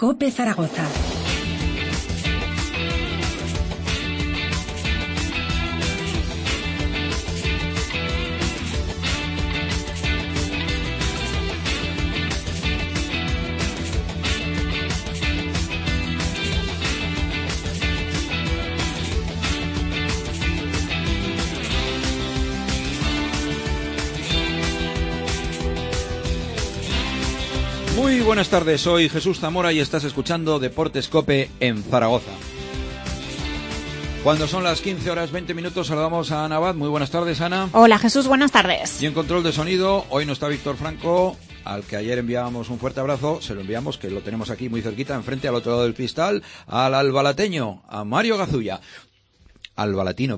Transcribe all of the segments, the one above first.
COPE Zaragoza. Muy buenas tardes, soy Jesús Zamora y estás escuchando Deportes COPE en Zaragoza. Cuando son las 15 horas 20 minutos saludamos a Ana Abad. Muy buenas tardes, Ana. Hola, Jesús, buenas tardes. Y en control de sonido, hoy no está Víctor Franco, al que ayer enviábamos un fuerte abrazo. Se lo enviamos, que lo tenemos aquí muy cerquita, enfrente, al otro lado del cristal, al albalateño, a Mario Gazulla. Al Balatino.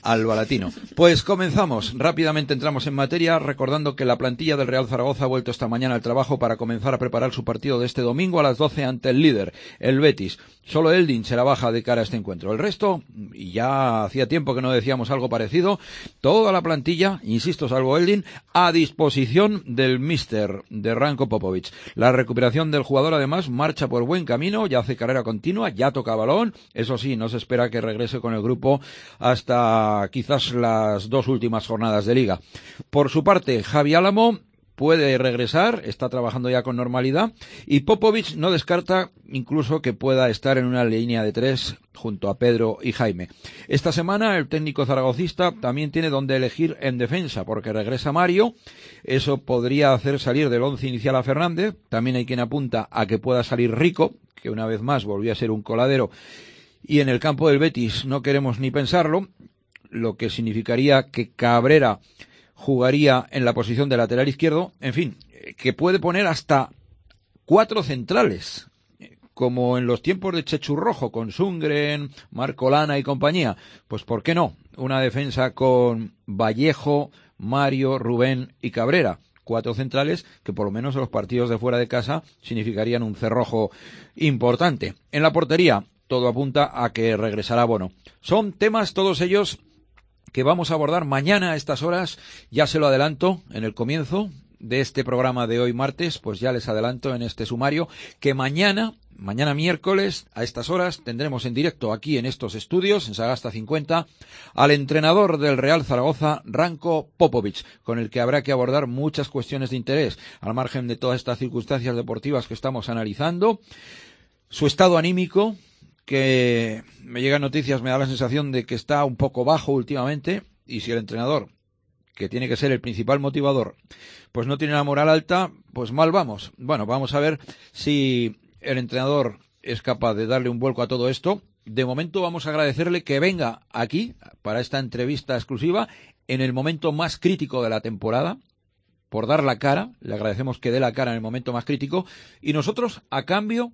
Pues comenzamos. Rápidamente entramos en materia, recordando que la plantilla del Real Zaragoza ha vuelto esta mañana al trabajo para comenzar a preparar su partido de este domingo a las 12 ante el líder, el Betis. Solo Eldin será baja de cara a este encuentro. El resto, y ya hacía tiempo que no decíamos algo parecido, toda la plantilla, insisto, salvo Eldin, a disposición del míster de Ranko Popovic. La recuperación del jugador, además, marcha por buen camino, ya hace carrera continua, ya toca balón. Eso sí, no se espera que regrese con el grupo hasta quizás las dos últimas jornadas de liga. Por su parte, Javi Álamo puede regresar, está trabajando ya con normalidad, y Popovic no descarta incluso que pueda estar en una línea de tres junto a Pedro y Jaime. Esta semana el técnico zaragocista también tiene donde elegir en defensa, porque regresa Mario. Eso podría hacer salir del once inicial a Fernández. También hay quien apunta a que pueda salir Rico, que una vez más volvió a ser un coladero. Y en el campo del Betis no queremos ni pensarlo, lo que significaría que Cabrera jugaría en la posición de lateral izquierdo. En fin, que puede poner hasta 4 centrales, como en los tiempos de Chechu Rojo, con Sundgren, Marco Lana y compañía. Pues ¿por qué no? Una defensa con Vallejo, Mario, Rubén y Cabrera. 4 centrales que por lo menos en los partidos de fuera de casa significarían un cerrojo importante. En la portería todo apunta a que regresará Bono. Son temas todos ellos que vamos a abordar mañana a estas horas. Ya se lo adelanto en el comienzo de este programa de hoy martes, pues ya les adelanto en este sumario que mañana miércoles a estas horas tendremos en directo aquí en estos estudios, en Sagasta 50, al entrenador del Real Zaragoza, Ranko Popovic, con el que habrá que abordar muchas cuestiones de interés, al margen de todas estas circunstancias deportivas que estamos analizando. Su estado anímico, que me llegan noticias, me da la sensación de que está un poco bajo últimamente, y si el entrenador, que tiene que ser el principal motivador, pues no tiene la moral alta, pues mal vamos. Bueno, vamos a ver si el entrenador es capaz de darle un vuelco a todo esto. De momento vamos a agradecerle que venga aquí para esta entrevista exclusiva en el momento más crítico de la temporada, por dar la cara. Le agradecemos que dé la cara en el momento más crítico, y nosotros, a cambio,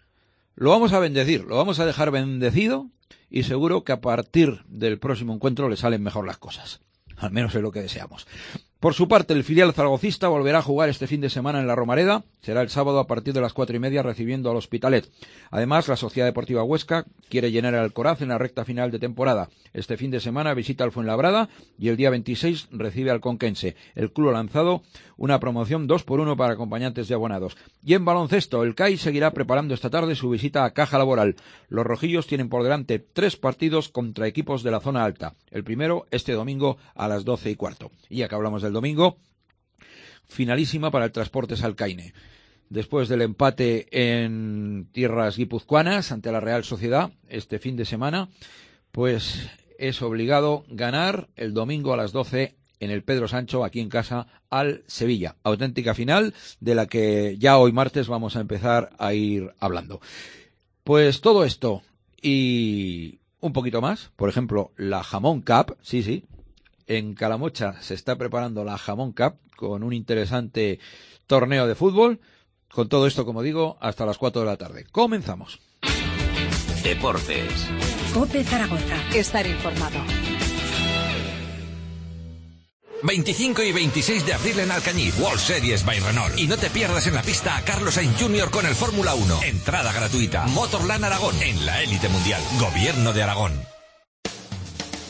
lo vamos a bendecir, lo vamos a dejar bendecido, y seguro que a partir del próximo encuentro le salen mejor las cosas. Al menos es lo que deseamos. Por su parte, el filial zaragocista volverá a jugar este fin de semana en la Romareda. Será el sábado a partir de las 4:30 recibiendo al Hospitalet. Además, la Sociedad Deportiva Huesca quiere llenar el Alcoraz en la recta final de temporada. Este fin de semana visita al Fuenlabrada y el día 26 recibe al Conquense. El club ha lanzado una promoción 2x1 para acompañantes y abonados. Y en baloncesto, el CAI seguirá preparando esta tarde su visita a Caja Laboral. Los rojillos tienen por delante 3 partidos contra equipos de la zona alta. El primero este domingo a las 12:15. Y ya que hablamos del domingo, finalísima para el Transportes Alcaine. Después del empate en tierras guipuzcoanas ante la Real Sociedad este fin de semana, pues es obligado ganar el domingo a las 12 en el Pedro Sancho, aquí en casa, al Sevilla. Auténtica final de la que ya hoy martes vamos a empezar a ir hablando. Pues todo esto y un poquito más, por ejemplo, la Jamón Cup, sí, en Calamocha se está preparando la Jamón Cup con un interesante torneo de fútbol. Con todo esto, como digo, hasta las 4 de la tarde. Comenzamos. Deportes. COPE Zaragoza. Estar informado. 25 y 26 de abril en Alcañiz, World Series by Renault. Y no te pierdas en la pista a Carlos Sainz Jr. con el Fórmula 1. Entrada gratuita. Motorland Aragón, en la élite mundial. Gobierno de Aragón.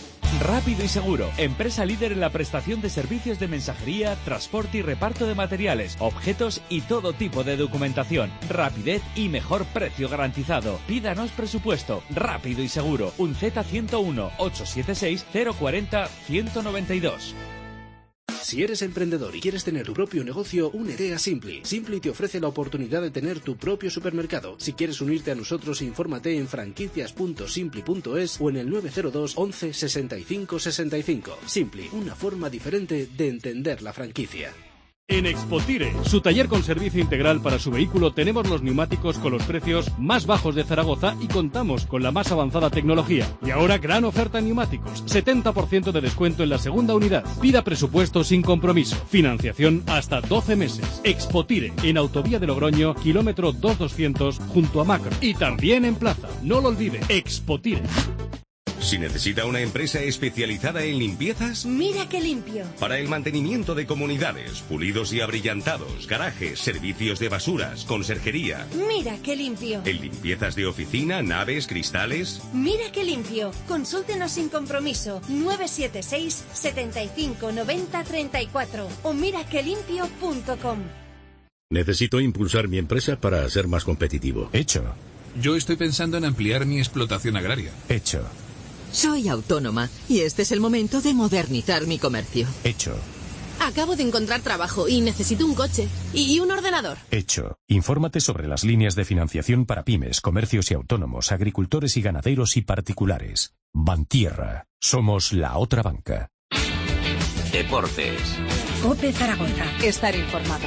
Rápido y Seguro, empresa líder en la prestación de servicios de mensajería, transporte y reparto de materiales, objetos y todo tipo de documentación. Rapidez y mejor precio garantizado. Pídanos presupuesto. Rápido y Seguro. Un Z101 876 040 192. Si eres emprendedor y quieres tener tu propio negocio, únete a Simply. Simply te ofrece la oportunidad de tener tu propio supermercado. Si quieres unirte a nosotros, infórmate en franquicias.simply.es o en el 902 11 65 65. Simply, una forma diferente de entender la franquicia. En Expotire, su taller con servicio integral para su vehículo, tenemos los neumáticos con los precios más bajos de Zaragoza y contamos con la más avanzada tecnología. Y ahora gran oferta en neumáticos, 70% de descuento en la segunda unidad. Pida presupuesto sin compromiso, financiación hasta 12 meses. Expotire, en Autovía de Logroño, kilómetro 2200, junto a Macro. Y también en Plaza, no lo olvide, Expotire. Si necesita una empresa especializada en limpiezas, Mira qué limpio. para el mantenimiento de comunidades, pulidos y abrillantados, garajes, servicios de basuras, conserjería, Mira qué limpio. en limpiezas de oficina, naves, cristales. Mira qué limpio. Consúltenos sin compromiso. 976 75 90 34 o miraquelimpio.com. Necesito impulsar mi empresa para ser más competitivo. Hecho. Yo estoy pensando en ampliar mi explotación agraria. Hecho. Soy autónoma y este es el momento de modernizar mi comercio. Hecho. Acabo de encontrar trabajo y necesito un coche y un ordenador. Hecho. Infórmate sobre las líneas de financiación para pymes, comercios y autónomos, agricultores y ganaderos y particulares. Bantierra. Somos la otra banca. Deportes. COPE Zaragoza. Estar informado.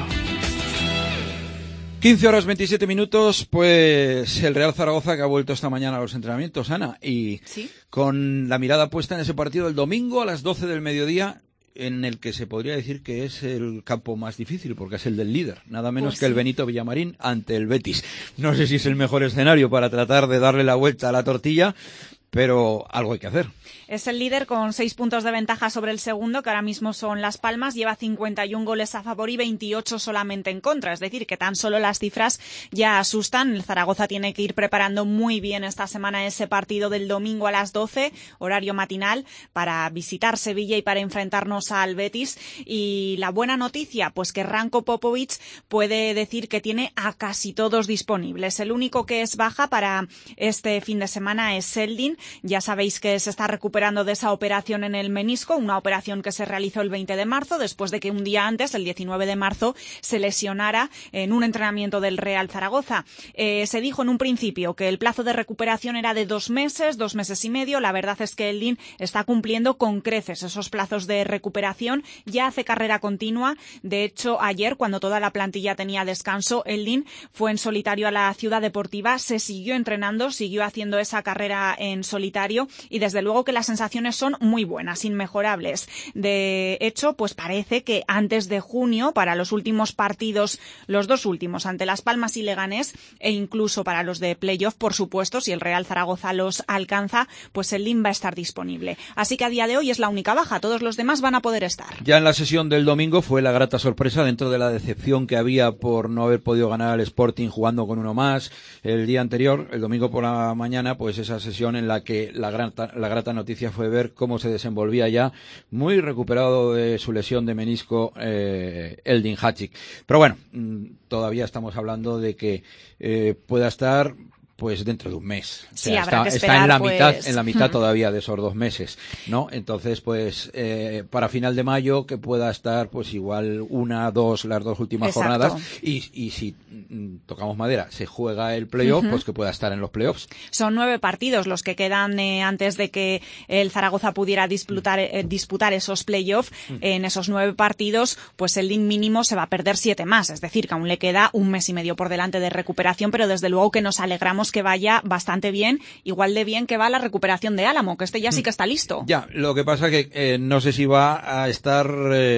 15 horas 27 minutos, pues el Real Zaragoza que ha vuelto esta mañana a los entrenamientos, Ana, y ¿Sí? con la mirada puesta en ese partido el domingo a las 12 del mediodía, en el que se podría decir que es el campo más difícil, porque es el del líder, nada menos Pues que el sí. Benito Villamarín ante el Betis. No sé si es el mejor escenario para tratar de darle la vuelta a la tortilla, pero algo hay que hacer. Es el líder con 6 puntos de ventaja sobre el segundo, que ahora mismo son Las Palmas. Lleva 51 goles a favor y 28 solamente en contra. Es decir, que tan solo las cifras ya asustan. El Zaragoza tiene que ir preparando muy bien esta semana ese partido del domingo a las 12, horario matinal, para visitar Sevilla y para enfrentarnos al Betis. Y la buena noticia, pues que Ranko Popovic puede decir que tiene a casi todos disponibles. El único que es baja para este fin de semana es Seldin. Ya sabéis que se está recuperando de esa operación en el menisco, una operación que se realizó el 20 de marzo, después de que un día antes, el 19 de marzo, se lesionara en un entrenamiento del Real Zaragoza. Se dijo en un principio que el plazo de recuperación era de 2 meses, 2 meses y medio. La verdad es que Eldin está cumpliendo con creces esos plazos de recuperación. Ya hace carrera continua. De hecho, ayer, cuando toda la plantilla tenía descanso, Eldin fue en solitario a la Ciudad Deportiva, se siguió entrenando, siguió haciendo esa carrera en solitario y desde luego que las sensaciones son muy buenas, inmejorables. De hecho, pues parece que antes de junio, para los últimos partidos, los 2 últimos, ante Las Palmas y Leganés, e incluso para los de playoff, por supuesto, si el Real Zaragoza los alcanza, pues el Eldin va a estar disponible. Así que a día de hoy es la única baja, todos los demás van a poder estar. Ya en la sesión del domingo fue la grata sorpresa dentro de la decepción que había por no haber podido ganar al Sporting jugando con uno más el día anterior, el domingo por la mañana, pues esa sesión en la que la grata noticia fue ver cómo se desenvolvía ya, muy recuperado de su lesión de menisco, Eldin Hačić. Pero bueno, todavía estamos hablando de que pueda estar pues dentro de un mes. O sea, habrá que está esperar, en la mitad todavía de esos 2 meses, ¿no? Entonces, pues, para final de mayo que pueda estar, pues igual 1, 2, las 2 últimas Exacto. jornadas y si tocamos madera, se juega el playoff, pues que pueda estar en los playoffs. Son 9 partidos los que quedan antes de que el Zaragoza pudiera disputar esos playoffs. En esos 9 partidos, pues el Eldin mínimo se va a perder 7 más. Es decir, que aún le queda 1 mes y medio por delante de recuperación, pero desde luego que nos alegramos que vaya bastante bien, igual de bien que va la recuperación de Álamo, que este ya sí que está listo. Ya, lo que pasa que no sé si va a estar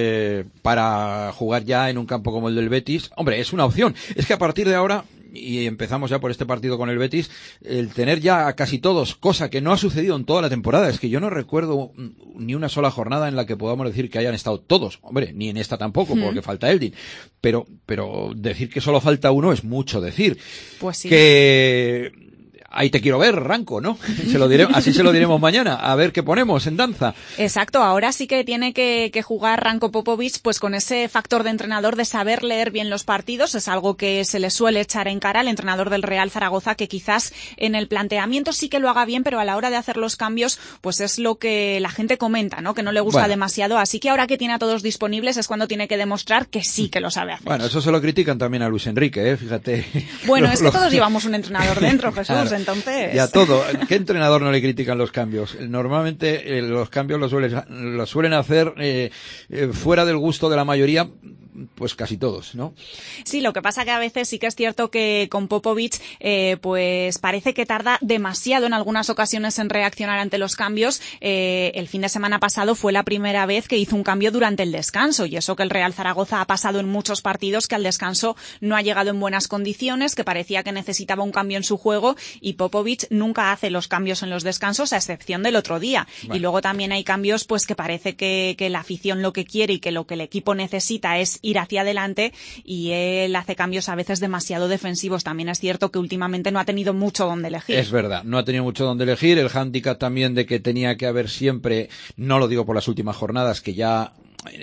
para jugar ya en un campo como el del Betis. Hombre, es una opción. Es que a partir de ahora, y empezamos ya por este partido con el Betis, el tener ya a casi todos, cosa que no ha sucedido en toda la temporada, es que yo no recuerdo ni una sola jornada en la que podamos decir que hayan estado todos, hombre, ni en esta tampoco, porque falta Eldin, pero decir que solo falta uno es mucho decir. Pues sí. Que ahí te quiero ver, Ranco, ¿no? Así se lo diremos mañana, a ver qué ponemos en danza. Exacto, ahora sí que tiene que jugar Ranko Popovic pues con ese factor de entrenador de saber leer bien los partidos, es algo que se le suele echar en cara al entrenador del Real Zaragoza, que quizás en el planteamiento sí que lo haga bien, pero a la hora de hacer los cambios pues es lo que la gente comenta, ¿no? Que no le gusta demasiado, así que ahora que tiene a todos disponibles es cuando tiene que demostrar que sí que lo sabe hacer. Bueno, eso se lo critican también a Luis Enrique, fíjate. Bueno, es que todos llevamos un entrenador dentro, Jesús, claro. Entonces... Ya todo. ¿Qué entrenador no le critican los cambios? Normalmente los cambios los suelen hacer fuera del gusto de la mayoría, pues casi todos, ¿no? Sí, lo que pasa que a veces sí que es cierto que con Popovic pues parece que tarda demasiado en algunas ocasiones en reaccionar ante los cambios. El fin de semana pasado fue la primera vez que hizo un cambio durante el descanso, y eso que el Real Zaragoza ha pasado en muchos partidos, que al descanso no ha llegado en buenas condiciones, que parecía que necesitaba un cambio en su juego, y Popovic nunca hace los cambios en los descansos, a excepción del otro día. Bueno. Y luego también hay cambios pues que parece que la afición lo que quiere y que lo que el equipo necesita es ir hacia adelante, y él hace cambios a veces demasiado defensivos. También es cierto que últimamente no ha tenido mucho donde elegir. Es verdad, no ha tenido mucho donde elegir. El hándicap también de que tenía que haber siempre, no lo digo por las últimas jornadas, que ya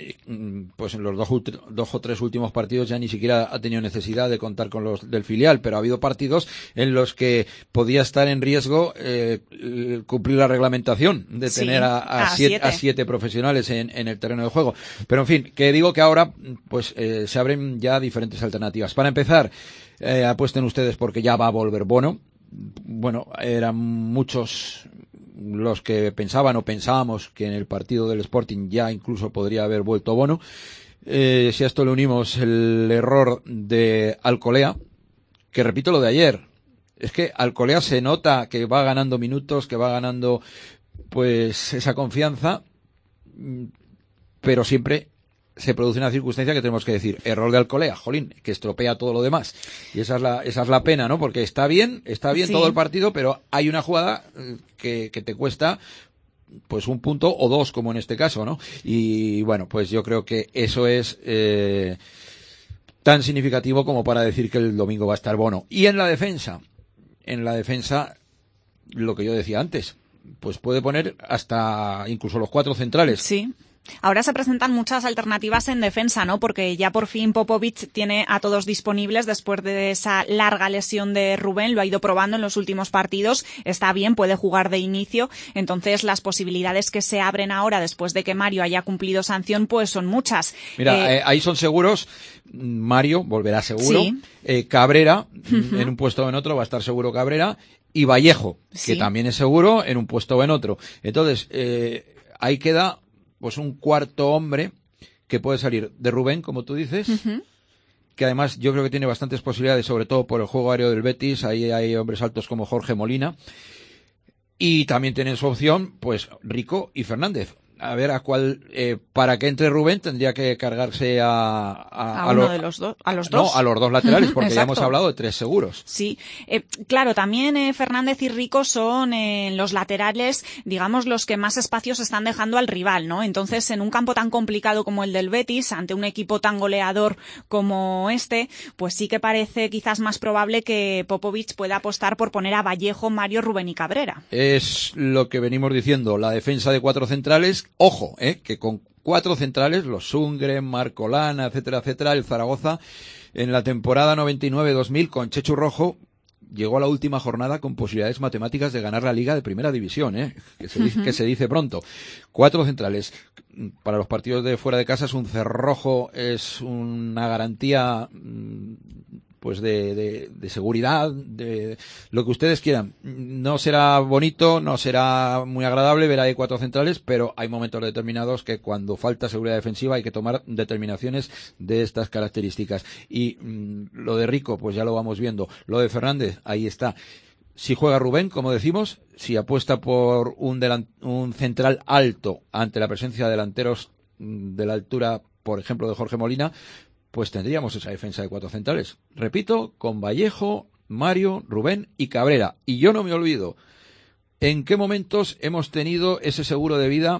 pues en los dos o tres últimos partidos ya ni siquiera ha tenido necesidad de contar con los del filial, pero ha habido partidos en los que podía estar en riesgo cumplir la reglamentación de tener a siete profesionales en el terreno de juego. Pero en fin, que digo que ahora pues se abren ya diferentes alternativas. Para empezar, apuesten ustedes porque ya va a volver Bono. Bueno, eran muchos los que pensaban o pensábamos que en el partido del Sporting ya incluso podría haber vuelto Bono. Si a esto le unimos el error de Alcolea, que repito lo de ayer, es que Alcolea se nota que va ganando minutos, que va ganando pues esa confianza, pero siempre se produce una circunstancia que tenemos que decir, error de Alcolea, jolín, que estropea todo lo demás. Y esa es la pena, ¿no? Porque está bien sí, todo el partido, pero hay una jugada que te cuesta pues un punto o dos, como en este caso, ¿no? Y bueno, pues yo creo que eso es tan significativo como para decir que el domingo va a estar Bono. Y en la defensa, lo que yo decía antes, pues puede poner hasta incluso los 4 centrales. Sí. Ahora se presentan muchas alternativas en defensa, ¿no? Porque ya por fin Popovic tiene a todos disponibles después de esa larga lesión de Rubén. Lo ha ido probando en los últimos partidos. Está bien, puede jugar de inicio. Entonces, las posibilidades que se abren ahora después de que Mario haya cumplido sanción, pues son muchas. Mira, ahí son seguros. Mario volverá seguro. Sí. Cabrera, en un puesto o en otro, va a estar seguro Cabrera. Y Vallejo, que también es seguro en un puesto o en otro. Entonces, ahí queda pues un cuarto hombre que puede salir de Rubén, como tú dices, que además yo creo que tiene bastantes posibilidades, sobre todo por el juego aéreo del Betis. Ahí hay hombres altos como Jorge Molina, y también tienen su opción pues Rico y Fernández. A ver a cuál, para que entre Rubén tendría que cargarse a uno de los dos, a los dos. No, a los dos laterales, porque ya hemos hablado de 3 seguros. Sí, claro, también Fernández y Rico son los laterales, digamos, los que más espacios están dejando al rival, ¿no? Entonces, en un campo tan complicado como el del Betis, ante un equipo tan goleador como este, pues sí que parece quizás más probable que Popovic pueda apostar por poner a Vallejo, Mario, Rubén y Cabrera. Es lo que venimos diciendo, la defensa de 4 centrales. Ojo, que con 4 centrales, los Sungren, Marcolana, etcétera, etcétera, el Zaragoza en la temporada 99-2000 con Chechu Rojo llegó a la última jornada con posibilidades matemáticas de ganar la Liga de Primera División, que se dice pronto. 4 centrales. Para los partidos de fuera de casa es un cerrojo, es una garantía pues de seguridad, de lo que ustedes quieran. No será bonito, no será muy agradable ver ahí 4 centrales, pero hay momentos determinados que cuando falta seguridad defensiva hay que tomar determinaciones de estas características. Y lo de Rico, pues ya lo vamos viendo. Lo de Fernández, ahí está. Si juega Rubén, como decimos, si apuesta por un central alto ante la presencia de delanteros de la altura, por ejemplo, de Jorge Molina, pues tendríamos esa defensa de 4 centrales. Repito, con Vallejo, Mario, Rubén y Cabrera. Y yo no me olvido, ¿en qué momentos hemos tenido ese seguro de vida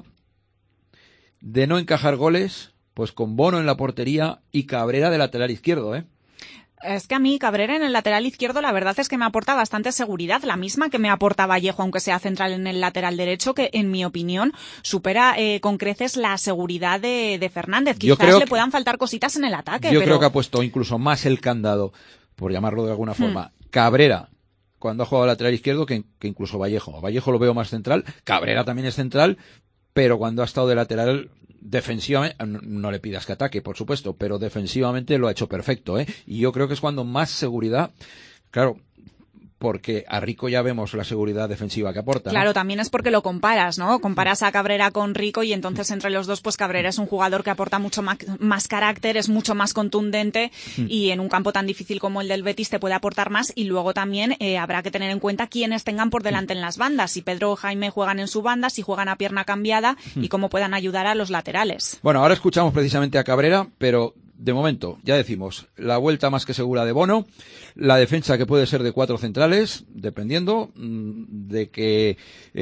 de no encajar goles? Pues con Bono en la portería y Cabrera de lateral izquierdo, Es que a mí Cabrera en el lateral izquierdo la verdad es que me aporta bastante seguridad, la misma que me aporta Vallejo, aunque sea central en el lateral derecho, que en mi opinión supera con creces la seguridad de Fernández. Quizás le puedan faltar cositas en el ataque. Yo creo que ha puesto incluso más el candado, por llamarlo de alguna forma, Cabrera cuando ha jugado lateral izquierdo que incluso Vallejo. Vallejo lo veo más central, Cabrera también es central, pero cuando ha estado de lateral defensivamente, no le pidas que ataque, por supuesto, pero defensivamente lo ha hecho perfecto, ¿eh? Y yo creo que es cuando más seguridad, claro, porque a Rico ya vemos la seguridad defensiva que aporta, ¿no? Claro, también es porque lo comparas, ¿no? Comparas a Cabrera con Rico y entonces entre los dos, pues Cabrera es un jugador que aporta mucho más carácter, es mucho más contundente y en un campo tan difícil como el del Betis te puede aportar más. Y luego también habrá que tener en cuenta quiénes tengan por delante en las bandas, si Pedro o Jaime juegan en su banda, si juegan a pierna cambiada y cómo puedan ayudar a los laterales. Bueno, ahora escuchamos precisamente a Cabrera, pero de momento, ya decimos, la vuelta más que segura de Bono, la defensa que puede ser de 4 centrales, dependiendo de que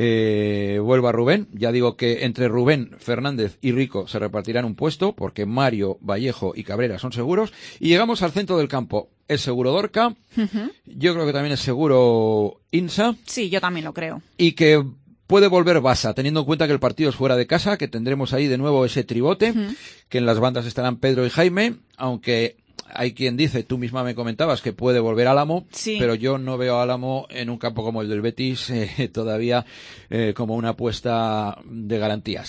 vuelva Rubén. Ya digo que entre Rubén, Fernández y Rico se repartirán un puesto, porque Mario, Vallejo y Cabrera son seguros. Y llegamos al centro del campo. Es seguro Dorca, yo creo que también es seguro Insa. Sí, yo también lo creo. Y que puede volver Basa, teniendo en cuenta que el partido es fuera de casa, que tendremos ahí de nuevo ese tribote, que en las bandas estarán Pedro y Jaime, aunque hay quien dice, tú misma me comentabas, que puede volver Álamo, pero yo no veo a Álamo en un campo como el del Betis todavía como una apuesta de garantías,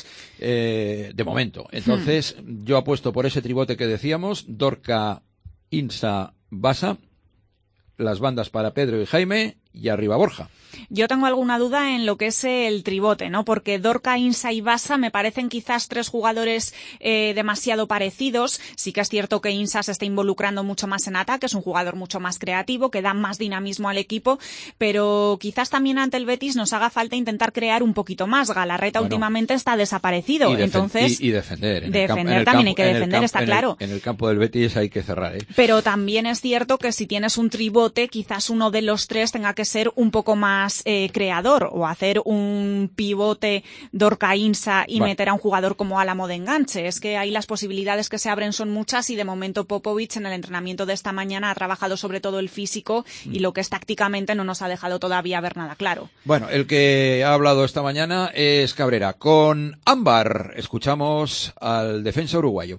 de momento. Entonces, yo apuesto por ese tribote que decíamos, Dorca, Insa, Basa, las bandas para Pedro y Jaime y arriba Borja. Yo tengo alguna duda en lo que es el tribote, ¿no? Porque Dorca, Insa y Basa me parecen quizás 3 jugadores demasiado parecidos. Sí que es cierto que Insa se está involucrando mucho más en ataque, es un jugador mucho más creativo, que da más dinamismo al equipo, pero quizás también ante el Betis nos haga falta intentar crear un poquito más. Galarreta últimamente está desaparecido, entonces y defender. También hay que defender, está claro. En el campo del Betis hay que cerrar, ¿eh? Pero también es cierto que si tienes un tribote, quizás uno de los 3 tenga que ser un poco más creador, o hacer un pivote Dorca-Insa y meter a un jugador como Álamo de enganche. Es que ahí las posibilidades que se abren son muchas y de momento Popovic en el entrenamiento de esta mañana ha trabajado sobre todo el físico y lo que es tácticamente no nos ha dejado todavía ver nada claro. Bueno, el que ha hablado esta mañana es Cabrera. Con Ámbar escuchamos al defensa uruguayo.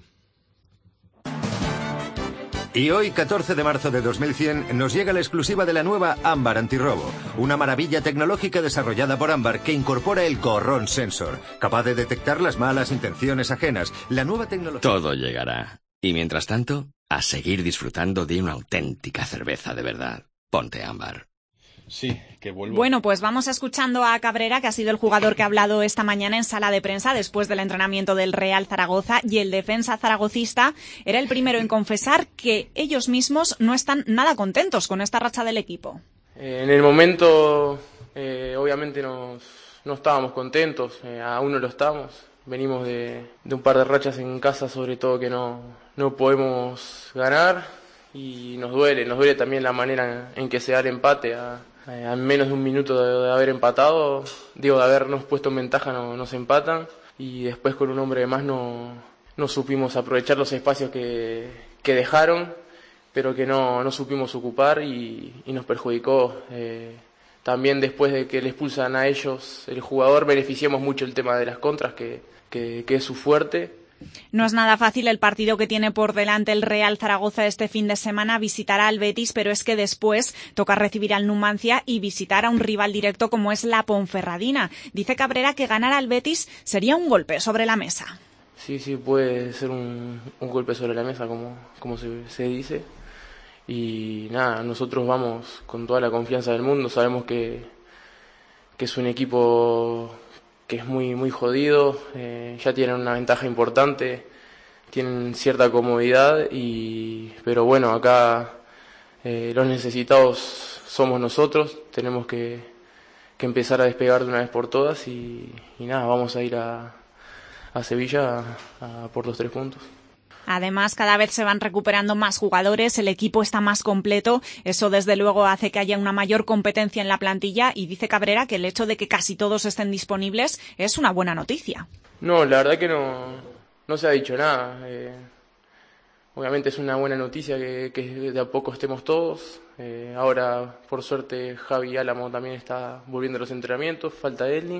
Y hoy, 14 de marzo de 2100, nos llega la exclusiva de la nueva Ámbar Antirrobo, una maravilla tecnológica desarrollada por Ámbar que incorpora el Corrón Sensor, capaz de detectar las malas intenciones ajenas. La nueva tecnología... Todo llegará. Y mientras tanto, a seguir disfrutando de una auténtica cerveza de verdad. Ponte Ámbar. Sí, que vuelvo. Bueno, pues vamos escuchando a Cabrera, que ha sido el jugador que ha hablado esta mañana en sala de prensa después del entrenamiento del Real Zaragoza, y el defensa zaragocista era el primero en confesar que ellos mismos no están nada contentos con esta racha del equipo. En el momento, obviamente no estábamos contentos, aún no lo estamos. Venimos de un par de rachas en casa, sobre todo que no podemos ganar, y nos duele también la manera en que se da el empate. A menos de un minuto de haber empatado, de habernos puesto en ventaja, nos empatan, y después con un hombre de más no supimos aprovechar los espacios que dejaron, pero que no supimos ocupar y nos perjudicó. También después de que le expulsan a ellos el jugador, beneficiamos mucho el tema de las contras, que es su fuerte. No es nada fácil el partido que tiene por delante el Real Zaragoza este fin de semana. Visitará al Betis, pero es que después toca recibir al Numancia y visitar a un rival directo como es la Ponferradina. Dice Cabrera que ganar al Betis sería un golpe sobre la mesa. Sí, puede ser un golpe sobre la mesa, como se dice. Y nada, nosotros vamos con toda la confianza del mundo. Sabemos que es un equipo que es muy, muy jodido, ya tienen una ventaja importante, tienen cierta comodidad, pero bueno, acá los necesitados somos nosotros, tenemos que empezar a despegar de una vez por todas y nada, vamos a ir a Sevilla por los 3 puntos. Además, cada vez se van recuperando más jugadores, el equipo está más completo, eso desde luego hace que haya una mayor competencia en la plantilla, y dice Cabrera que el hecho de que casi todos estén disponibles es una buena noticia. No, la verdad que no se ha dicho nada. obviamente es una buena noticia que de a poco estemos todos. Ahora, por suerte, Javi Álamo también está volviendo a los entrenamientos, falta Edlin.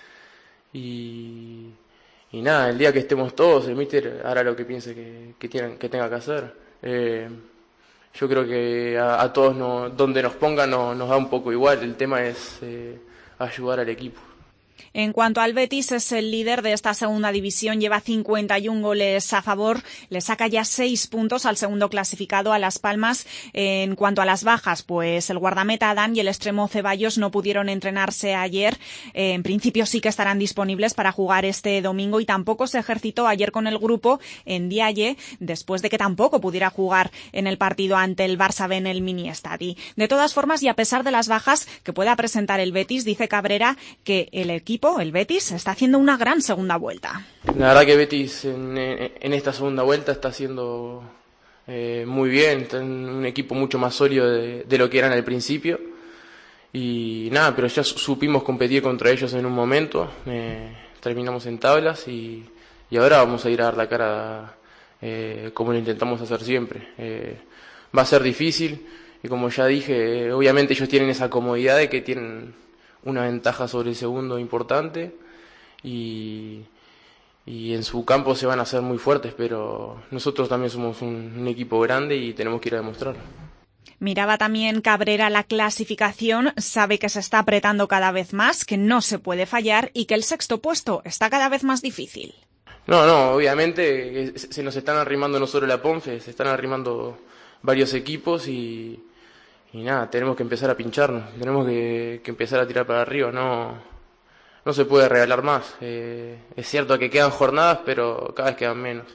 Y nada, el día que estemos todos, el míster hará lo que piense que tenga que hacer. Yo creo que a todos donde nos pongan nos da un poco igual. El tema es ayudar al equipo. En cuanto al Betis, es el líder de esta segunda división, lleva 51 goles a favor, le saca ya 6 puntos al segundo clasificado, a Las Palmas. En cuanto a las bajas, pues el guardameta Adán y el extremo Ceballos no pudieron entrenarse ayer. En principio sí que estarán disponibles para jugar este domingo y tampoco se ejercitó ayer con el grupo en Dialle, después de que tampoco pudiera jugar en el partido ante el Barça B en el Mini Estadi. De todas formas, y a pesar de las bajas que pueda presentar el Betis, dice Cabrera que el equipo, el Betis, está haciendo una gran segunda vuelta. La verdad que Betis en esta segunda vuelta está haciendo muy bien, está en un equipo mucho más sólido de lo que era en el principio. Y nada, pero ya supimos competir contra ellos en un momento, terminamos en tablas y ahora vamos a ir a dar la cara como lo intentamos hacer siempre. Va a ser difícil y como ya dije, obviamente ellos tienen esa comodidad de que tienen una ventaja sobre el segundo importante y en su campo se van a hacer muy fuertes, pero nosotros también somos un equipo grande y tenemos que ir a demostrarlo. Miraba también Cabrera la clasificación, sabe que se está apretando cada vez más, que no se puede fallar y que el sexto puesto está cada vez más difícil. No, obviamente se nos están arrimando no solo la Ponfe, se están arrimando varios equipos y nada, tenemos que empezar a pincharnos, tenemos que empezar a tirar para arriba, no se puede regalar más. Es cierto que quedan jornadas, pero cada vez quedan menos.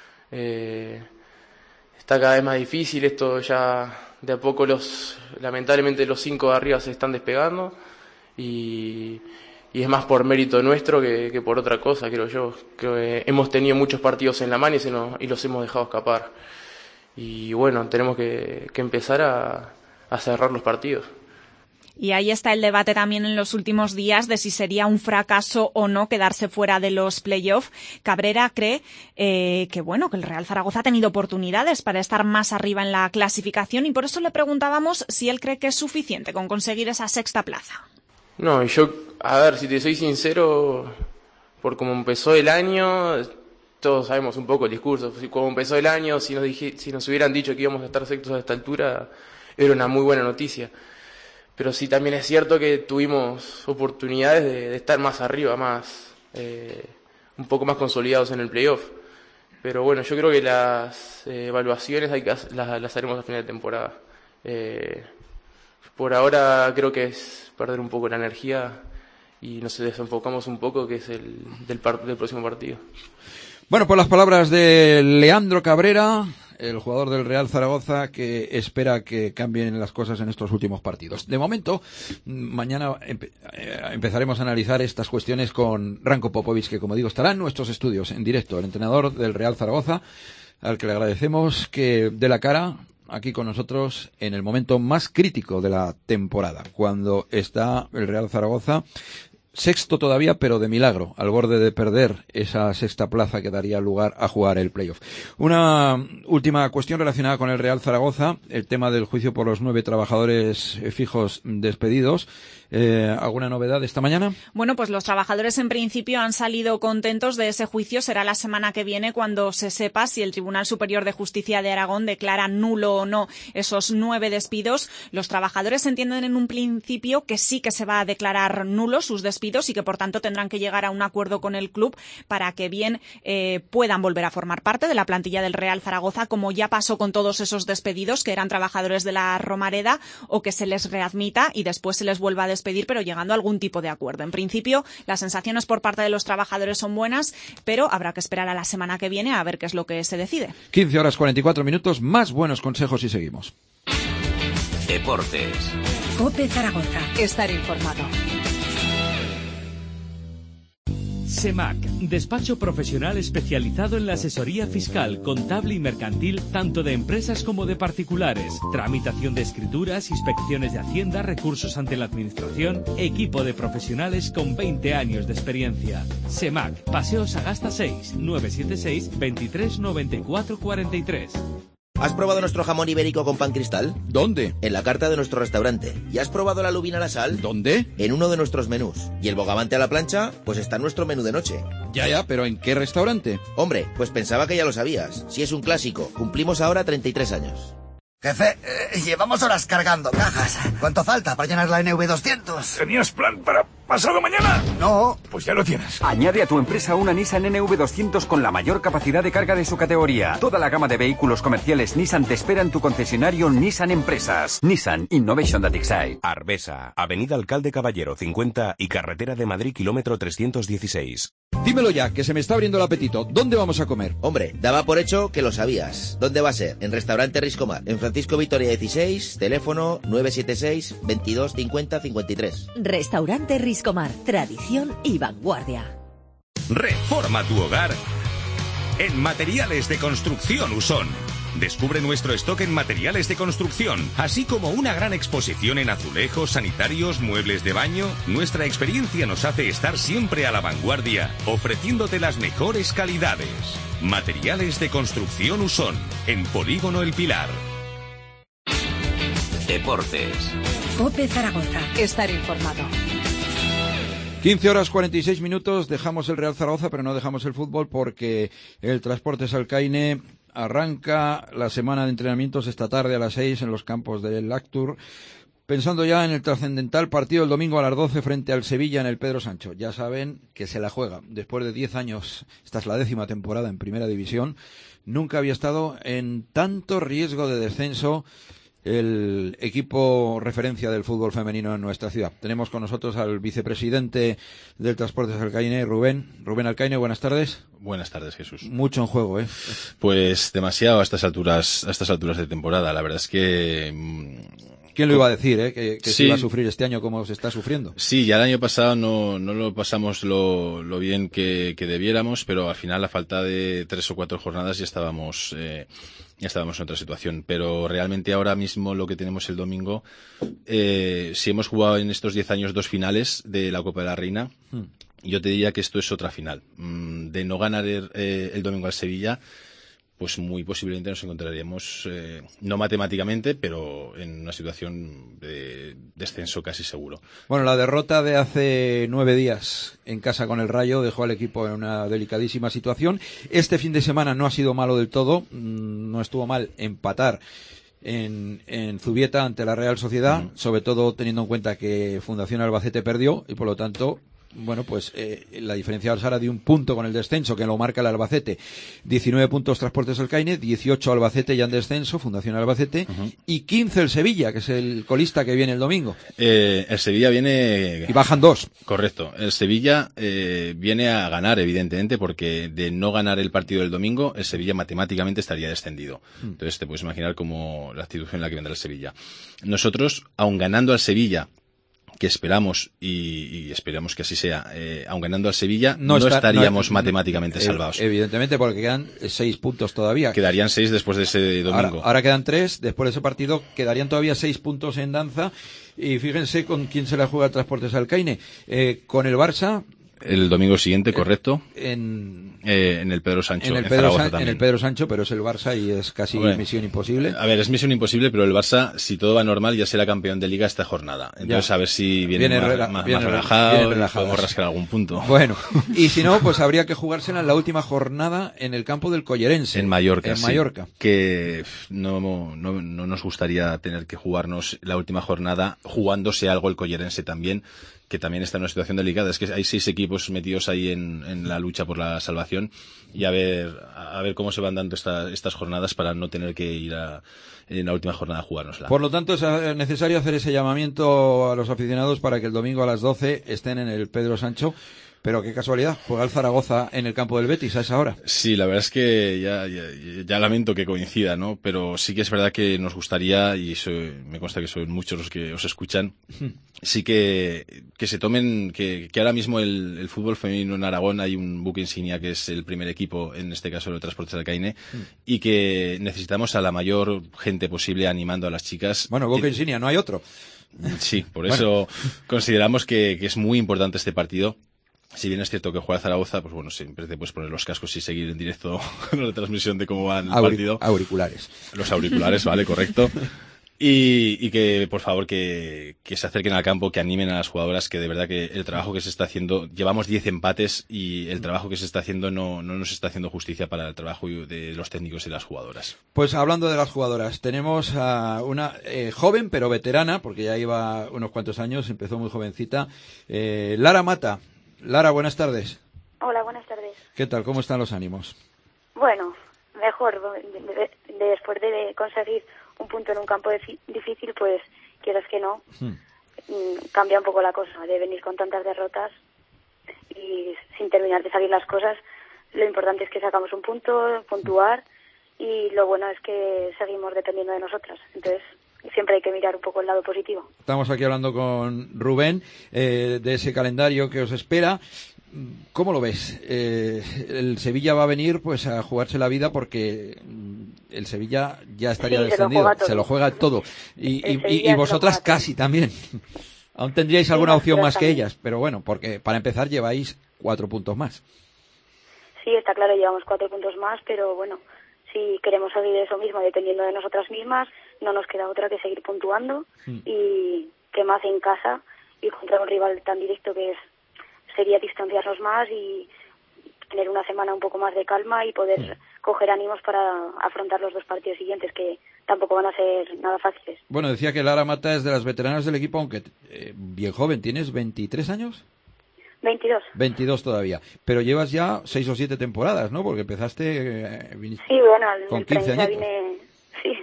Está cada vez más difícil, esto ya de a poco lamentablemente los 5 de arriba se están despegando y es más por mérito nuestro que por otra cosa, creo yo. Creo que hemos tenido muchos partidos en la mano y los hemos dejado escapar. Y bueno, tenemos que empezar a cerrar los partidos. Y ahí está el debate también en los últimos días de si sería un fracaso o no quedarse fuera de los playoffs. Cabrera cree que el Real Zaragoza ha tenido oportunidades para estar más arriba en la clasificación y por eso le preguntábamos si él cree que es suficiente con conseguir esa sexta plaza. No, yo, a ver, si te soy sincero, por cómo empezó el año, todos sabemos un poco el discurso. Como empezó el año, si nos hubieran dicho que íbamos a estar sextos a esta altura, era una muy buena noticia. Pero sí también es cierto que tuvimos oportunidades de estar más arriba, un poco más consolidados en el playoff. Pero bueno, yo creo que las evaluaciones las haremos a final de temporada. Por ahora creo que es perder un poco la energía y nos desenfocamos un poco, que es del próximo partido. Bueno, pues las palabras de Leandro Cabrera, el jugador del Real Zaragoza, que espera que cambien las cosas en estos últimos partidos. De momento, mañana empezaremos a analizar estas cuestiones con Ranko Popovic, que como digo estará en nuestros estudios en directo, el entrenador del Real Zaragoza, al que le agradecemos que dé la cara aquí con nosotros en el momento más crítico de la temporada, cuando está el Real Zaragoza sexto todavía, pero de milagro, al borde de perder esa sexta plaza que daría lugar a jugar el playoff. Una última cuestión relacionada con el Real Zaragoza, el tema del juicio por los 9 trabajadores fijos despedidos. ¿Alguna novedad esta mañana? Bueno, pues los trabajadores en principio han salido contentos de ese juicio. Será la semana que viene cuando se sepa si el Tribunal Superior de Justicia de Aragón declara nulo o no esos 9 despidos. Los trabajadores entienden en un principio que sí que se va a declarar nulos sus despidos y que por tanto tendrán que llegar a un acuerdo con el club para que bien puedan volver a formar parte de la plantilla del Real Zaragoza, como ya pasó con todos esos despedidos que eran trabajadores de la Romareda, o que se les readmita y después se les vuelva a despedir, pero llegando a algún tipo de acuerdo. En principio, las sensaciones por parte de los trabajadores son buenas, pero habrá que esperar a la semana que viene a ver qué es lo que se decide. 15:44, más buenos consejos y seguimos. Deportes. COPE Zaragoza. Estar informado. SEMAC, despacho profesional especializado en la asesoría fiscal, contable y mercantil, tanto de empresas como de particulares. Tramitación de escrituras, inspecciones de Hacienda, recursos ante la Administración, equipo de profesionales con 20 años de experiencia. SEMAC, Paseo Sagasta 6, 976 23 94 43. ¿Has probado nuestro jamón ibérico con pan cristal? ¿Dónde? En la carta de nuestro restaurante. ¿Y has probado la lubina a la sal? ¿Dónde? En uno de nuestros menús. ¿Y el bogavante a la plancha? Pues está en nuestro menú de noche. Ya, pero ¿en qué restaurante? Hombre, pues pensaba que ya lo sabías. Si es un clásico. Cumplimos ahora 33 años. Jefe, llevamos horas cargando cajas. ¿Cuánto falta para llenar la NV200? ¿Tenías plan para pasado mañana? No. Pues ya lo tienes. Añade a tu empresa una Nissan NV200 con la mayor capacidad de carga de su categoría. Toda la gama de vehículos comerciales Nissan te espera en tu concesionario Nissan Empresas. Nissan Innovation that excites. Arbesa, Avenida Alcalde Caballero 50 y Carretera de Madrid, kilómetro 316. Dímelo ya, que se me está abriendo el apetito. ¿Dónde vamos a comer? Hombre, daba por hecho que lo sabías. ¿Dónde va a ser? En Restaurante Riscomar, en Francisco Vitoria 16, teléfono 976 22 50 53. Restaurante Riscomar, tradición y vanguardia. Reforma tu hogar en Materiales de Construcción Usón. Descubre nuestro stock en materiales de construcción, así como una gran exposición en azulejos, sanitarios, muebles de baño. Nuestra experiencia nos hace estar siempre a la vanguardia, ofreciéndote las mejores calidades. Materiales de Construcción Usón, en Polígono El Pilar. Deportes. COPE Zaragoza. Estar informado. 15 horas 46 minutos, dejamos el Real Zaragoza, pero no dejamos el fútbol porque el Transportes Alcaine arranca la semana de entrenamientos esta tarde a las 6 en los campos del Actur, pensando ya en el trascendental partido el domingo a las 12 frente al Sevilla en el Pedro Sancho. Ya saben que se la juega. Después de 10 años, esta es la 10ª temporada en Primera División, nunca había estado en tanto riesgo de descenso el equipo referencia del fútbol femenino en nuestra ciudad. Tenemos con nosotros al vicepresidente del Transportes Alcaine, Rubén Alcaine. Buenas tardes. Buenas tardes, Jesús. Mucho en juego, ¿eh? Pues demasiado a estas alturas de temporada. La verdad es que ¿quién lo iba a decir, que sí, se iba a sufrir este año como se está sufriendo? Sí, ya el año pasado no lo pasamos lo bien que debiéramos, pero al final, a falta de 3 o 4 jornadas, ya estábamos en otra situación. Pero realmente ahora mismo lo que tenemos el domingo, si hemos jugado en estos 10 años 2 finales de la Copa de la Reina, yo te diría que esto es otra final. De no ganar el domingo al Sevilla, pues muy posiblemente nos encontraríamos, no matemáticamente, pero en una situación de descenso casi seguro. Bueno, la derrota de hace 9 días en casa con el Rayo dejó al equipo en una delicadísima situación. Este fin de semana no ha sido malo del todo, no estuvo mal empatar en Zubieta ante la Real Sociedad, sobre todo teniendo en cuenta que Fundación Albacete perdió y por lo tanto, bueno, pues la diferencia ahora de 1 punto con el descenso que lo marca el Albacete. 19 puntos Transportes Alcaine, 18 Albacete ya en descenso, Fundación Albacete, y 15 el Sevilla, que es el colista que viene el domingo. El Sevilla viene... Y bajan 2. Correcto. El Sevilla viene a ganar, evidentemente, porque de no ganar el partido del domingo, el Sevilla matemáticamente estaría descendido. Entonces te puedes imaginar como la actitud en la que vendrá el Sevilla. Nosotros, aun ganando al Sevilla, que esperamos y esperamos que así sea, aun ganando al Sevilla, no estaríamos matemáticamente salvados. Evidentemente, porque quedan 6 puntos todavía. Quedarían 6 después de ese domingo. Ahora quedan 3, después de ese partido quedarían todavía 6 puntos en danza. Y fíjense con quién se la juega Transportes Alcaine. Con el Barça. El domingo siguiente, correcto. En el Pedro Sancho. En el Pedro Sancho, pero es el Barça y es casi misión imposible. A ver, es misión imposible, pero el Barça, si todo va normal, ya será campeón de Liga esta jornada. Entonces, a ver si viene más relajado y podemos rascar algún punto. Bueno, y si no, pues habría que jugársela en la última jornada en el campo del Collerense. En Mallorca, En Mallorca. Que no nos gustaría tener que jugarnos la última jornada jugándose algo el Collerense también, que también está en una situación delicada. Es que hay 6 equipos metidos ahí en la lucha por la salvación, y a ver cómo se van dando estas jornadas para no tener que ir en la última jornada a jugárnosla. Por lo tanto, es necesario hacer ese llamamiento a los aficionados para que el domingo a las 12 estén en el Pedro Sancho. Pero qué casualidad, juega el Zaragoza en el campo del Betis a esa hora. Sí, la verdad es que ya lamento que coincida, ¿no? Pero sí que es verdad que nos gustaría, y me consta que son muchos los que os escuchan, sí que se tomen, que ahora mismo el fútbol femenino en Aragón hay un buque insignia que es el primer equipo, en este caso el Transportes Alcaine, y que necesitamos a la mayor gente posible animando a las chicas. Bueno, buque insignia, no hay otro. Sí, por eso consideramos que es muy importante este partido. Si bien es cierto que juega Zaragoza, pues bueno, siempre te puedes poner los cascos y seguir en directo la retransmisión de cómo va el partido. Auriculares. Los auriculares, vale, correcto. Y que, por favor, que se acerquen al campo, que animen a las jugadoras, que de verdad que el trabajo que se está haciendo, llevamos 10 empates y el trabajo que se está haciendo no nos está haciendo justicia para el trabajo de los técnicos y las jugadoras. Pues hablando de las jugadoras, tenemos a una joven pero veterana, porque ya lleva unos cuantos años, empezó muy jovencita, Lara Mata. Lara, buenas tardes. Hola, buenas tardes. ¿Qué tal? ¿Cómo están los ánimos? Bueno, mejor. Después de conseguir un punto en un campo difícil, pues quieras que no, cambia un poco la cosa. De venir con tantas derrotas y sin terminar de salir las cosas, lo importante es que sacamos un punto, puntuar, y lo bueno es que seguimos dependiendo de nosotras. Entonces, siempre hay que mirar un poco el lado positivo. Estamos aquí hablando con Rubén de ese calendario que os espera. ¿Cómo lo ves? El Sevilla va a venir pues a jugarse la vida porque el Sevilla ya estaría descendido. Se lo juega todo. Y vosotras casi también. Aún tendríais alguna opción más que ellas, pero bueno, porque para empezar lleváis 4 puntos más. Sí, está claro, llevamos 4 puntos más, pero bueno, si queremos seguir eso mismo, dependiendo de nosotras mismas, no nos queda otra que seguir puntuando y que más en casa y contra un rival tan directo que sería distanciarnos más y tener una semana un poco más de calma y poder coger ánimos para afrontar los 2 partidos siguientes, que tampoco van a ser nada fáciles. Bueno, decía que Lara Mata es de las veteranas del equipo, aunque bien joven. ¿Tienes 23 años? 22. 22 todavía. Pero llevas ya 6 o 7 temporadas, ¿no? Porque empezaste sí, bueno, con 15 años. Sí,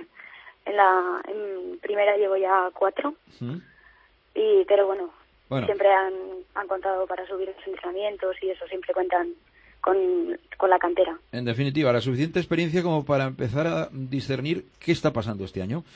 en primera llevo ya 4. Pero bueno, siempre han contado para subir los entrenamientos y eso, siempre cuentan con la cantera. En definitiva, la suficiente experiencia como para empezar a discernir qué está pasando este año.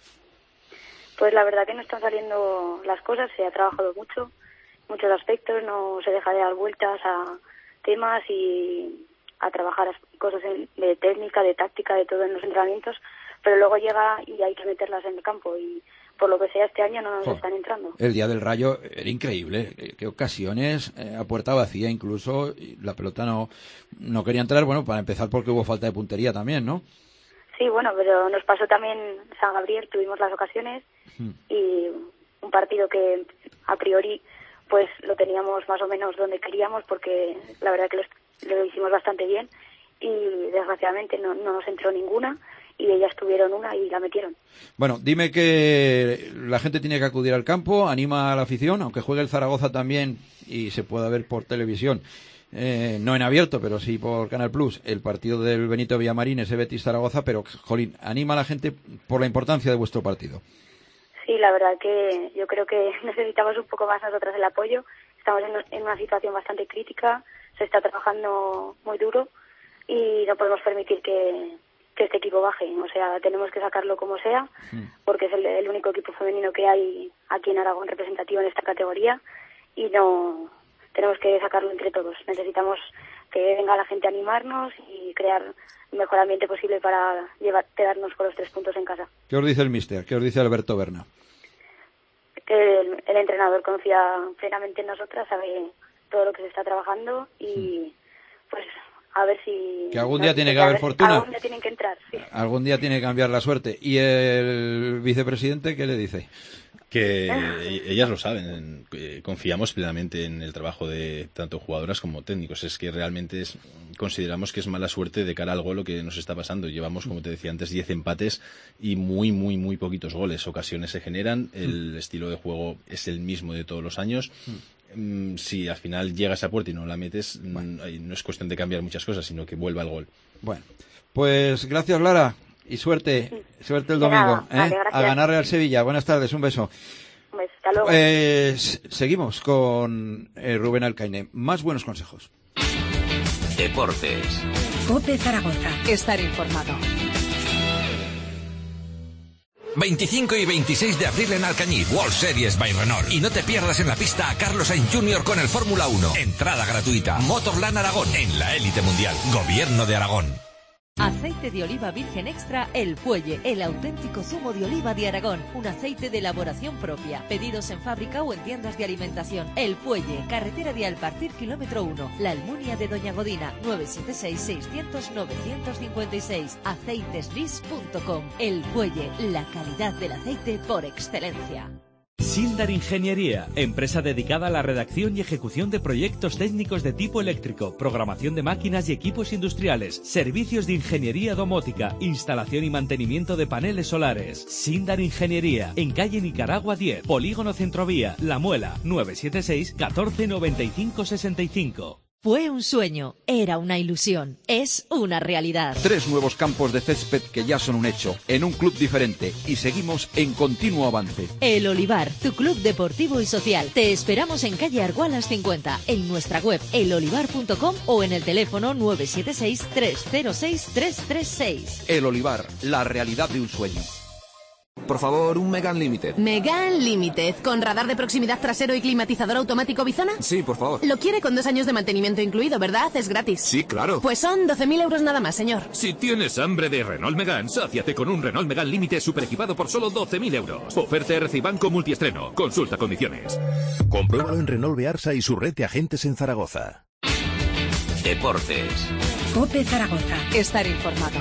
Pues la verdad que no están saliendo las cosas, se ha trabajado muchos aspectos, no se deja de dar vueltas a temas y a trabajar cosas de técnica, de táctica, de todo en los entrenamientos, pero luego llega y hay que meterlas en el campo y por lo que sea este año no nos están entrando. El día del Rayo era increíble, qué ocasiones, a puerta vacía incluso, y la pelota no quería entrar, bueno, para empezar porque hubo falta de puntería también, ¿no? Sí, bueno, pero nos pasó también San Gabriel, tuvimos las ocasiones y un partido que a priori pues lo teníamos más o menos donde queríamos porque la verdad que lo hicimos bastante bien y desgraciadamente no nos entró ninguna y ellas tuvieron una y la metieron. Bueno, dime que la gente tiene que acudir al campo, anima a la afición, aunque juegue el Zaragoza también y se pueda ver por televisión, no en abierto, pero sí por Canal Plus, el partido del Benito Villamarín, ese Betis Zaragoza, pero, jolín, anima a la gente por la importancia de vuestro partido. Sí, la verdad que yo creo que necesitamos un poco más nosotras el apoyo. Estamos en una situación bastante crítica, se está trabajando muy duro y no podemos permitir que este equipo baje. O sea, tenemos que sacarlo como sea, porque es el único equipo femenino que hay aquí en Aragón representativo en esta categoría y no tenemos que sacarlo entre todos. Necesitamos que venga la gente a animarnos y crear el mejor ambiente posible para quedarnos con los 3 puntos en casa. ¿Qué os dice el míster? ¿Qué os dice Alberto Berna? El entrenador confía plenamente en nosotras, sabe todo lo que se está trabajando y pues a ver si... Que algún día tiene que haber fortuna. Algún día tienen que entrar, sí. Algún día tiene que cambiar la suerte. ¿Y el vicepresidente qué le dice? Que ellas lo saben, confiamos plenamente en el trabajo de tanto jugadoras como técnicos. Es que realmente consideramos que es mala suerte de cara al gol lo que nos está pasando. Llevamos, como te decía antes, 10 empates y muy poquitos goles. Ocasiones se generan, el estilo de juego es el mismo de todos los años. Si al final llegas a puerta y no la metes, no es cuestión de cambiar muchas cosas, sino que vuelva el gol. Bueno, pues gracias, Lara. Y suerte el domingo, vale, a ganarle al Sevilla. Buenas tardes, un beso. Pues hasta luego. Seguimos con Rubén Alcaine. Más buenos consejos. Deportes. COPE Zaragoza. Estar informado. 25 y 26 de abril en Alcañiz, World Series by Renault. Y no te pierdas en la pista a Carlos Sainz Jr. con el Fórmula 1. Entrada gratuita. Motorland Aragón, en la élite mundial. Gobierno de Aragón. Aceite de oliva virgen extra El Fuelle, el auténtico zumo de oliva de Aragón, un aceite de elaboración propia. Pedidos en fábrica o en tiendas de alimentación. El Fuelle, carretera de Alpartir, kilómetro 1, La Almunia de Doña Godina, 976-600-956, aceiteslis.com. El Fuelle, la calidad del aceite por excelencia. Sindar Ingeniería, empresa dedicada a la redacción y ejecución de proyectos técnicos de tipo eléctrico, programación de máquinas y equipos industriales, servicios de ingeniería domótica, instalación y mantenimiento de paneles solares. Sindar Ingeniería, en calle Nicaragua 10, Polígono Centrovía, La Muela, 976 14 95 65. Fue un sueño, era una ilusión, es una realidad. 3 nuevos campos de césped que ya son un hecho, en un club diferente, y seguimos en continuo avance. El Olivar, tu club deportivo y social. Te esperamos en calle Argualas 50, en nuestra web elolivar.com o en el teléfono 976 306 336. El Olivar, la realidad de un sueño. Por favor, un Megane Limited. Megane Limited, con radar de proximidad trasero y climatizador automático Bizona. Sí, por favor. Lo quiere con 2 años de mantenimiento incluido, ¿verdad? Es gratis. Sí, claro. Pues son 12.000 euros nada más, señor. Si tienes hambre de Renault Megane, sáciate con un Renault Megane Limited super equipado por solo 12.000 euros. Oferta RC Banco multiestreno. Consulta condiciones. Compruébalo en Renault Bearsa y su red de agentes en Zaragoza. Deportes. COPE Zaragoza. Estar informado.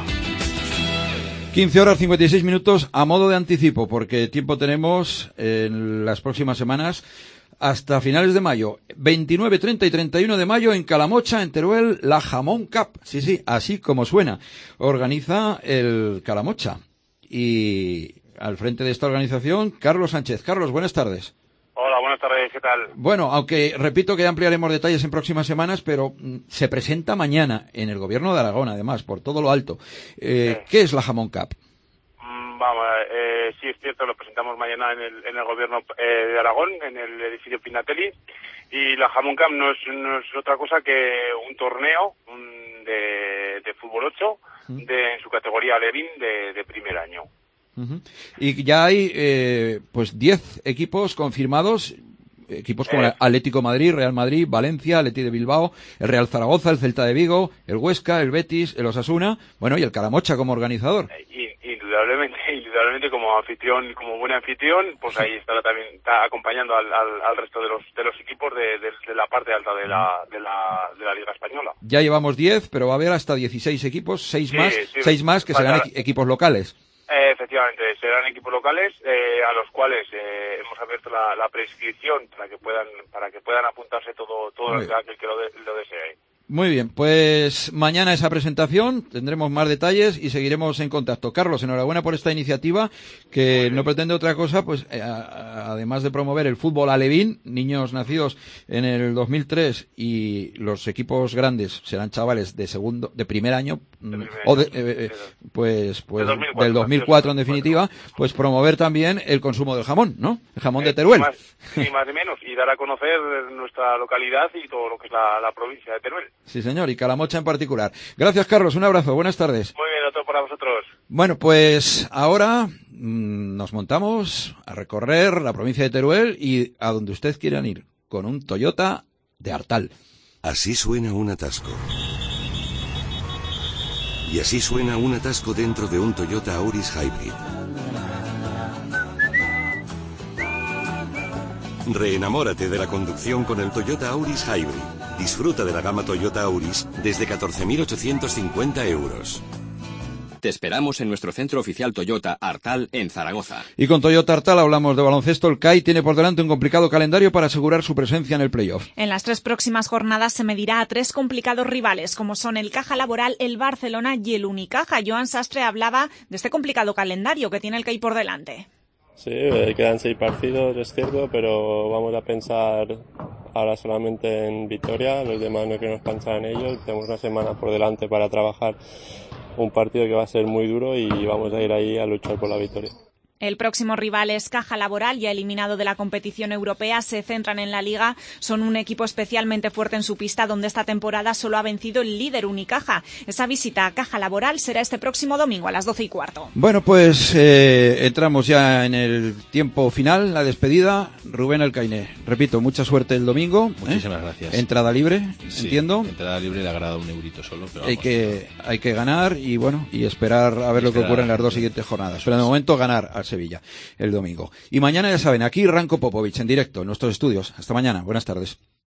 15 horas 56 minutos a modo de anticipo, porque tiempo tenemos en las próximas semanas hasta finales de mayo. 29, 30 y 31 de mayo en Calamocha, en Teruel, la Jamón Cup. Sí, así como suena. Organiza el Calamocha. Y al frente de esta organización, Carlos Sánchez. Carlos, buenas tardes. Hola, buenas tardes, ¿qué tal? Bueno, aunque repito que ampliaremos detalles en próximas semanas, pero se presenta mañana en el Gobierno de Aragón, además, por todo lo alto. ¿Qué es la Jamón Cup? Vamos, sí es cierto, lo presentamos mañana en el Gobierno de Aragón, en el edificio Pinatelli, y la Jamón Cup no es otra cosa que un torneo de fútbol 8 en su categoría Alevín de primer año. Y ya hay pues 10 equipos confirmados, equipos como el Atlético Madrid, Real Madrid, Valencia, Atleti de Bilbao, el Real Zaragoza, el Celta de Vigo, el Huesca, el Betis, el Osasuna, bueno, y el Calamocha como organizador. Indudablemente como anfitrión, como buen anfitrión, pues ahí estará también acompañando al resto de los equipos de la parte alta de la Liga Española. Ya llevamos 10, pero va a haber hasta 16 equipos, 6 más que serán equipos locales. Efectivamente, serán equipos locales a los cuales hemos abierto la prescripción para que puedan apuntarse todo aquel que lo desee. Muy bien, pues mañana esa presentación, tendremos más detalles y seguiremos en contacto. Carlos, enhorabuena por esta iniciativa que no pretende otra cosa, pues además de promover el fútbol alevín, niños nacidos en el 2003 y los equipos grandes serán chavales de primer año, pues del 2004 en definitiva, pues promover también el consumo del jamón, ¿no? El jamón de Teruel. Ni más ni menos, y dar a conocer nuestra localidad y todo lo que es la provincia de Teruel. Sí, señor, y Calamocha en particular. Gracias, Carlos, un abrazo, buenas tardes. Muy bien, otro para vosotros. Bueno, pues ahora nos montamos a recorrer la provincia de Teruel y a donde ustedes quieran ir, con un Toyota de Artal. Así suena un atasco. Y así suena un atasco dentro de un Toyota Auris Hybrid. Reenamórate de la conducción con el Toyota Auris Hybrid. Disfruta de la gama Toyota Auris desde 14.850 euros. Te esperamos en nuestro centro oficial Toyota Artal en Zaragoza. Y con Toyota Artal hablamos de baloncesto. El CAI tiene por delante un complicado calendario para asegurar su presencia en el playoff. En las 3 próximas jornadas se medirá a 3 complicados rivales, como son el Caja Laboral, el Barcelona y el Unicaja. Joan Sastre hablaba de este complicado calendario que tiene el CAI por delante. Sí, quedan 6 partidos, es cierto, pero vamos a pensar ahora solamente en victoria, los demás no queremos pensar en ellos. Tenemos una semana por delante para trabajar un partido que va a ser muy duro y vamos a ir ahí a luchar por la victoria. El próximo rival es Caja Laboral, ya eliminado de la competición europea. Se centran en la Liga. Son un equipo especialmente fuerte en su pista, donde esta temporada solo ha vencido el líder Unicaja. Esa visita a Caja Laboral será este próximo domingo a las 12:15. Bueno, pues entramos ya en el tiempo final, la despedida. Rubén Alcaine, repito, mucha suerte el domingo. Muchísimas gracias. Entrada libre, sí, entiendo. Entrada libre, le agrada un eurito solo. Pero hay que ganar y bueno, y esperar a ver lo que ocurre en las 2 siguientes jornadas. Pero de momento ganar al Sevilla el domingo. Y mañana ya saben, aquí Ranko Popovic en directo en nuestros estudios. Hasta mañana, buenas tardes.